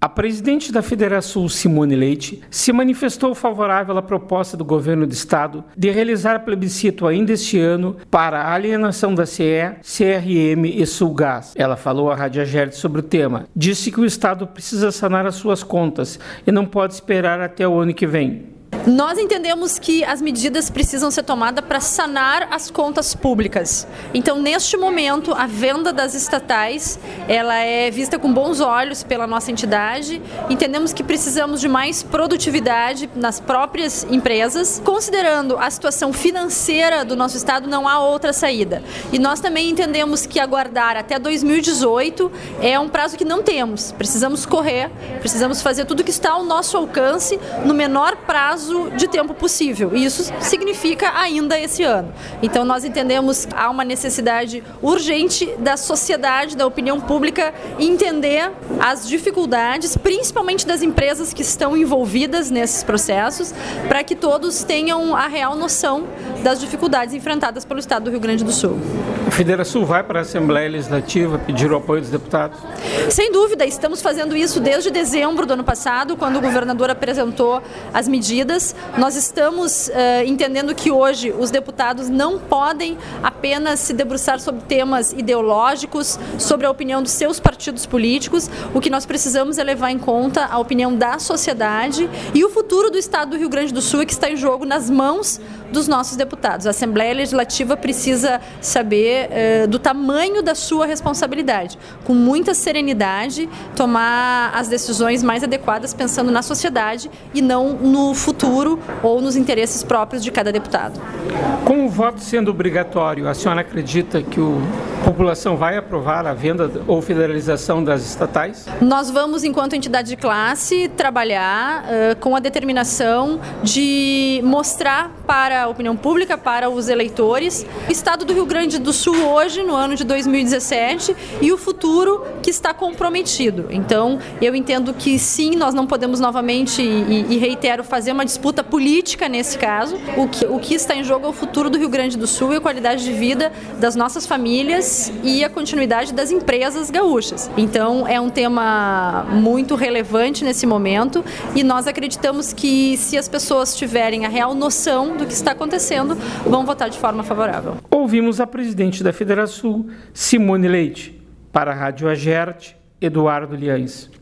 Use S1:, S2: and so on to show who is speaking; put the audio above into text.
S1: A presidente da Federação, Simone Leite, se manifestou favorável à proposta do governo do estado de realizar plebiscito ainda este ano para a alienação da CE, CRM e Sulgás. Ela falou à Rádio Agerte sobre o tema. Disse que o estado precisa sanar as suas contas e não pode esperar até o ano que vem.
S2: Nós entendemos que as medidas precisam ser tomadas para sanar as contas públicas. Então, neste momento, a venda das estatais, ela é vista com bons olhos pela nossa entidade. Entendemos que precisamos de mais produtividade nas próprias empresas. Considerando a situação financeira do nosso estado, não há outra saída. E nós também entendemos que aguardar até 2018 é um prazo que não temos. Precisamos correr, precisamos fazer tudo que está ao nosso alcance no menor prazo de tempo possível, e isso significa ainda esse ano. Então nós entendemos que há uma necessidade urgente da sociedade, da opinião pública, entender as dificuldades, principalmente das empresas que estão envolvidas nesses processos, para que todos tenham a real noção das dificuldades enfrentadas pelo estado do Rio Grande do Sul.
S1: A Federação vai para a Assembleia Legislativa pedir o apoio dos deputados?
S2: Sem dúvida, estamos fazendo isso desde dezembro do ano passado, quando o governador apresentou as medidas. Nós estamos entendendo que hoje os deputados não podem apenas se debruçar sobre temas ideológicos, sobre a opinião dos seus partidos políticos. O que nós precisamos é levar em conta a opinião da sociedade e o futuro do estado do Rio Grande do Sul, que está em jogo nas mãos dos nossos deputados. A Assembleia Legislativa precisa saber do tamanho da sua responsabilidade, com muita serenidade, tomar as decisões mais adequadas pensando na sociedade e não no futuro ou nos interesses próprios de cada deputado.
S1: Com o voto sendo obrigatório, a senhora acredita que a população vai aprovar a venda ou federalização das estatais?
S2: Nós vamos, enquanto entidade de classe, trabalhar com a determinação de mostrar para a opinião pública, para os eleitores, o estado do Rio Grande do Sul hoje, no ano de 2017, e o futuro que está comprometido. Então, eu entendo que sim, nós não podemos novamente, e reitero, fazer uma disputa política nesse caso. O que está em jogo é o futuro do Rio Grande do Sul e a qualidade de vida das nossas famílias e a continuidade das empresas gaúchas. Então, é um tema muito relevante nesse momento e nós acreditamos que se as pessoas tiverem a real noção do que está acontecendo, vão votar de forma favorável.
S1: Ouvimos a presidente da Federação, Simone Leite. Para a Rádio Agerte, Eduardo Liães.